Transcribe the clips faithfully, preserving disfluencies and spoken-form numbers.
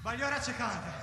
Bagliore accecante.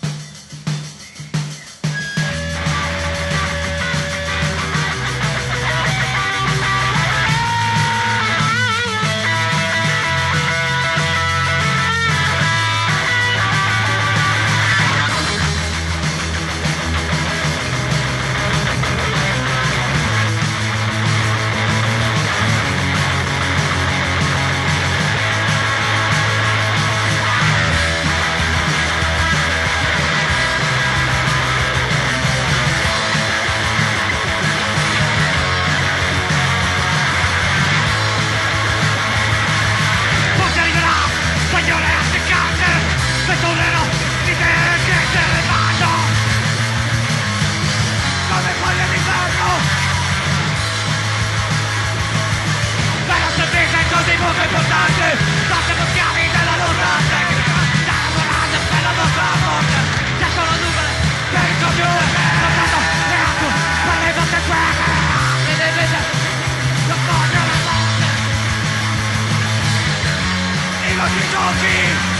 Molto importante, non siamo schiavi della nostra tecnica, sta lavorando per la nostra morte, già sono nuvole per il copione, portato le acque per le vostre guerre, e invece non voglio la morte, i vostri giochi.